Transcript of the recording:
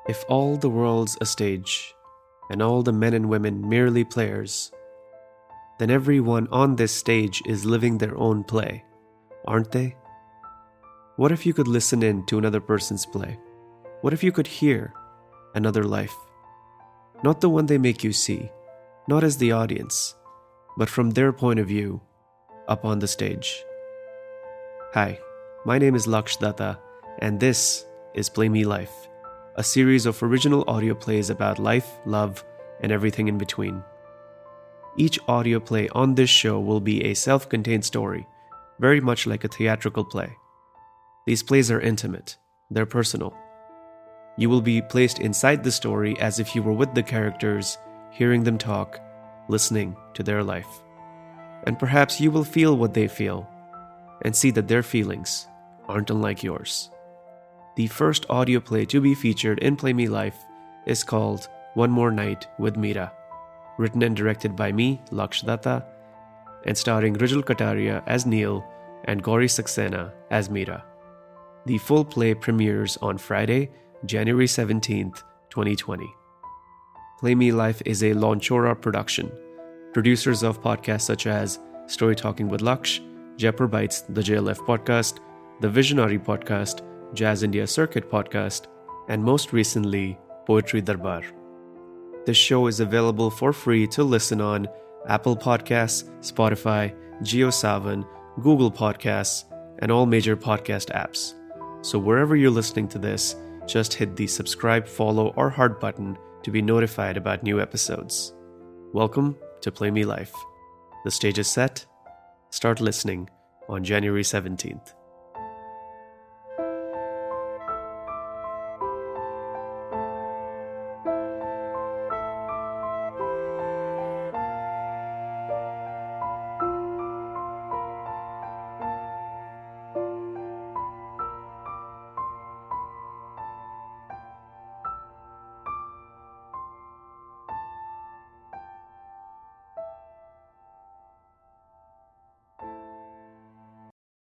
If all the world's a stage, and all the men and women merely players, then everyone on this stage is living their own play, aren't they? What if you could listen in to another person's play? What if you could hear another life? Not the one they make you see, not as the audience, but from their point of view, up on the stage. Hi, my name is Laksh Datta, and this is Play Me Life, a series of original audio plays about life, love, and everything in between. Each audio play on this show will be a self-contained story, very much like a theatrical play. These plays are intimate, they're personal. You will be placed inside the story as if you were with the characters, hearing them talk, listening to their life. And perhaps you will feel what they feel, and see that their feelings aren't unlike yours. The first audio play to be featured in Play Me Life is called One More Night with Meera, written and directed by me, Laksh Datta, and starring Rijal Kataria as Neil and Gauri Saxena as Meera. The full play premieres on Friday, January 17th, 2020. Play Me Life is a Launchora production. Producers of podcasts such as Story Talking with Laksh, Jaipur Bites, the JLF podcast, the Visionary podcast, Jazz India Circuit podcast, and most recently, Poetry Darbar. This show is available for free to listen on Apple Podcasts, Spotify, JioSaavn, Google Podcasts, and all major podcast apps. So wherever you're listening to this, just hit the subscribe, follow, or heart button to be notified about new episodes. Welcome to Play Me Life. The stage is set. Start listening on January 17th.